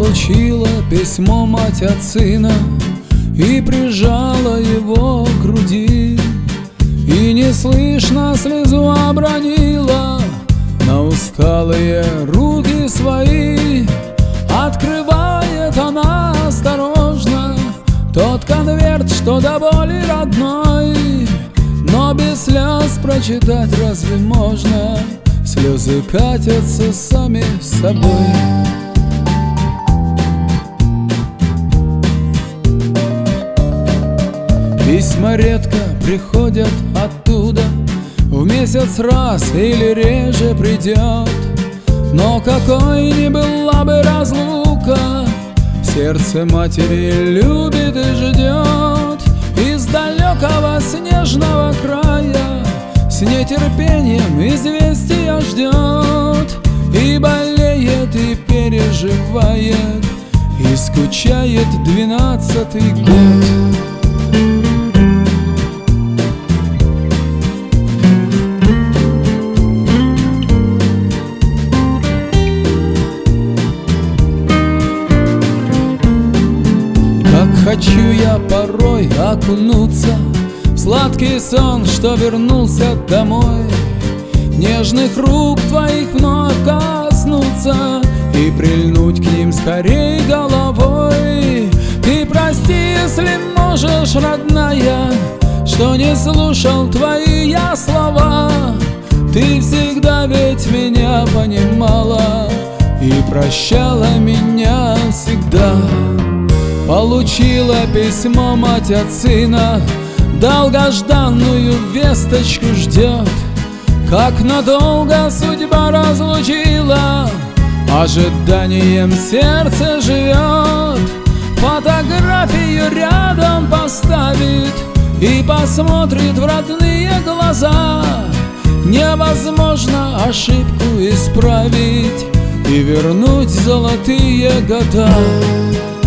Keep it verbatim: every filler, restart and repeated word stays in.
получила письмо мать от сына и прижала его к груди, и неслышно слезу обронила на усталые руки свои. Открывает она осторожно тот конверт, что до боли родной, но без слез прочитать разве можно? Слезы катятся сами собой. Письма редко приходят оттуда, в месяц раз или реже придет. Но какой ни была бы разлука, сердце матери любит и ждет. Из далекого снежного края с нетерпением известия ждет, и болеет, и переживает, и скучает двенадцатый год. Хочу я порой окунуться в сладкий сон, что вернулся домой, нежных рук твоих вновь коснуться и прильнуть к ним скорей головой. Ты прости, если можешь, родная, что не слушал твои я слова. Ты всегда ведь меня понимала и прощала меня всегда. Получила письмо мать от сына, долгожданную весточку ждет. Как надолго судьба разлучила, ожиданием сердце живет. Фотографию рядом поставит и посмотрит в родные глаза. Невозможно ошибку исправить и вернуть золотые года.